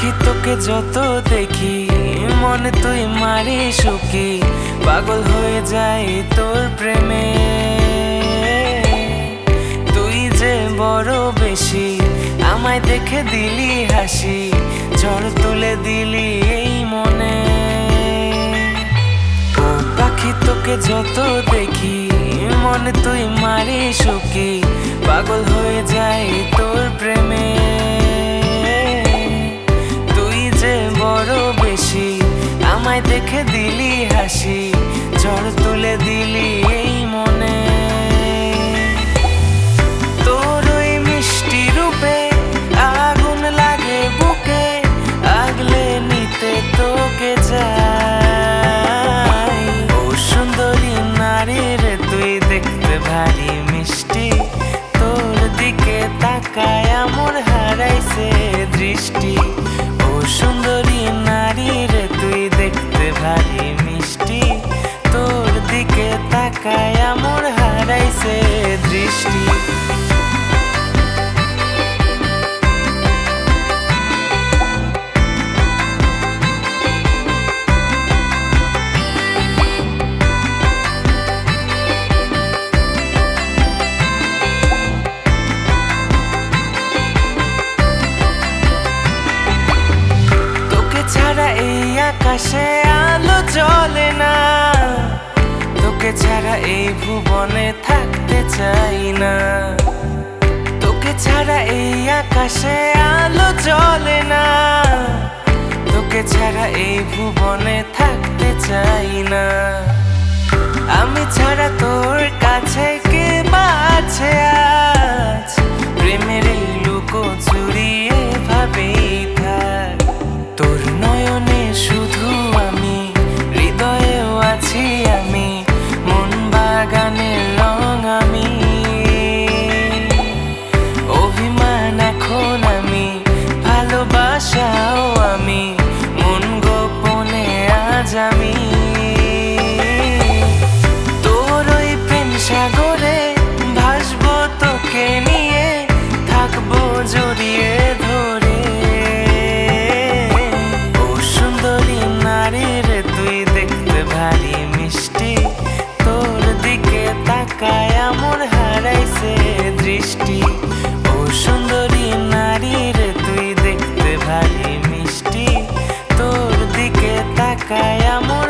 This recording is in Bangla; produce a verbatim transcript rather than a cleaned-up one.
পাখি তোকে যত দেখি মনে তুই মারি সুখী, পাগল হয়ে যায় তোর প্রেমে। তুই যে বড় বেশি আমায় দেখে দিলি হাসি, ঝড় তুলে দিলি এই মনে। ও পাখি তোকে যত দেখি মনে তুই মারি সুখী, পাগল হয়ে যায় তোর প্রেমে। তুই যে বড় বেশি আমায় দেখে দিলি হাসি, ঝড় তুলে দিলি এই মনে। তোর ওই মিষ্টি রূপে আগুন লাগে বুকে, আগলে নিতে তোকে যাই। ও সুন্দরী নারী রে তুই দেখতে ভারী মিষ্টি, তোর দিকে তাকায় আমার হারাইছে দৃষ্টি। ও সুন্দরী নারী রে তুই দেখতে ভারী মিষ্টি, তোর দিকে তাকায় আমার হারাইছে দৃষ্টি। ছাড়া এই আকাশে আলো জ্বলে না, তোকে ছাড়া এই ভুবনে থাকতে চাই না। তোকে ছাড়া এই আকাশে আলো জ্বলে না, তোকে ছাড়া এই ভুবনে থাকতে চাই না। আমি ছাড়া তোর কাছে কে বা আছে আজ, প্রেমের এই লুকোচুরি এভাবেই থাক। তোর নয়নে শুধু আমি, হৃদয়েও আছি আমি, মন বাগানের রং আমি। অভিমান এখন আমি, ভালোবাসাও আমি, মন গোপনে আজ আমি। তোর ওই প্রেম সাগরে ভাসবো তোকে নিয়ে, থাকবো জড়িয়ে ধরে। তুই দেখতে ভারী মিষ্টি, তোর দিকে তাকায় আমার হারাইছে দৃষ্টি। ও সুন্দরী নারী রে তুই দেখতে ভারী মিষ্টি, তোর দিকে তাকায় আমার